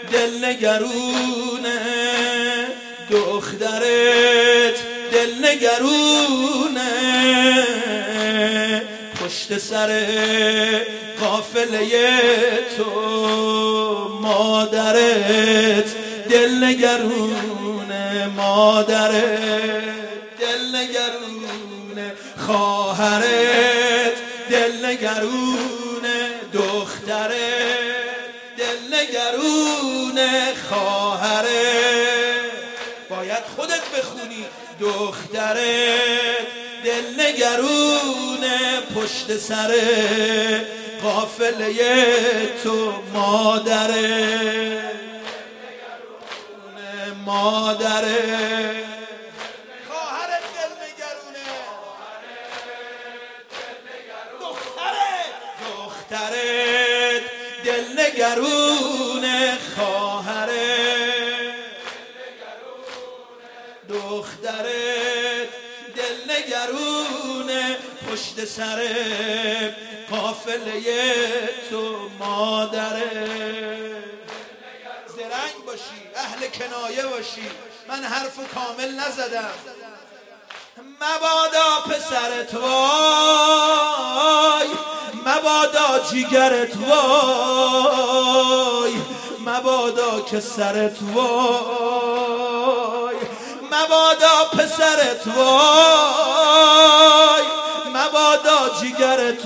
دلنگرونه دخترت دلنگرونه پشت سر قافله تو مادرت دلنگرونه مادرت دلنگرونه خواهرت دلنگرونه دخترت دلنگرونه خواهرت باید خودت بخونی دخترت دلنگرونه پشت سر قافله تو مادرت مادرت خواهرت دلنگرونه دخترت دلنگرونه خواهرت دخترت دلنگرونه پشت سر قافله تو مادرت زرنگ باشی اهل کنایه باشی من حرف کامل نزدم مبادا پسرت وای مبادا جیگرت وای مبادا که سرت وای مبادا پسرت وای مبادا جیگرت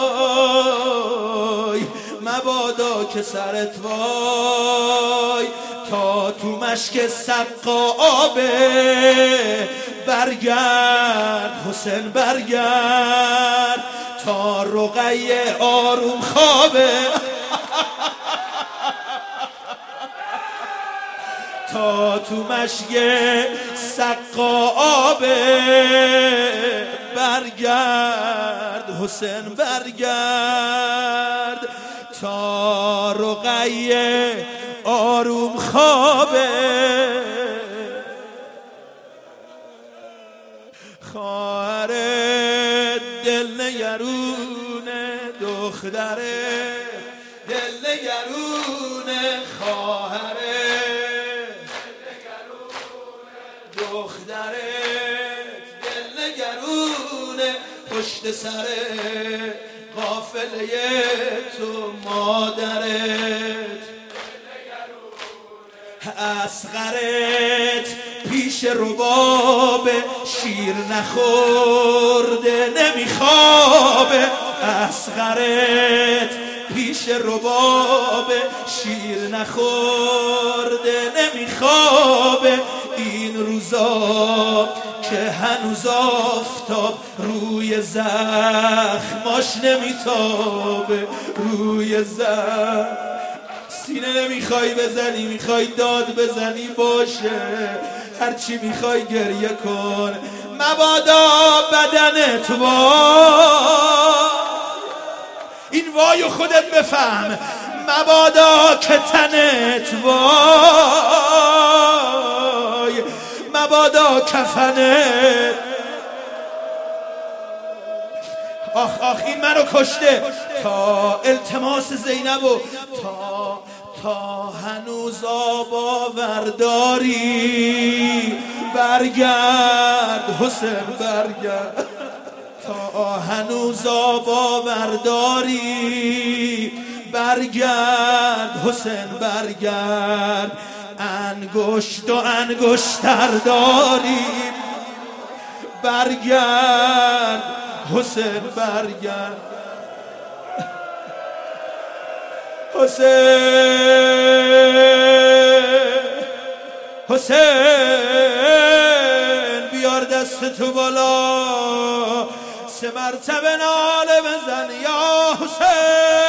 وای مبادا که سرت وای تا تو مشک سقابه برگرد حسین برگرد تا رقیه آروم خوابه تا تو مشک سقابه برگرد حسین برگرد تا رقیه آروم خوابه خواهرت دلنگرونه دخترت دلنگرونه خواهرت دخترت دلنگرونه پشت سر قافله تو مادرت اصغرت پیش رباب شیر نخورده نمیخوابه اصغرت پیش رباب شیر نخورده نمیخوابه این روزا که هنوز آفتاب روی زخماش نمیتابه روی زخم سینه نمیخوای بزنی میخوای داد بزنی باشه هرچی میخوای گریه کن مبادا بدنت وای این وایو خودت بفهم مبادا که تنت وای مبادا کفنت آخ آخ این منو کشته تا التماس زینب و تا هنوز باورداری برگرد حسین برگرد تا هنوز باورداری برگرد حسین برگرد انگشت و انگشتر داریم برگرد حسین برگرد حسین بیار دست تو بالا 3 مرتبه ناله بزن یا حسین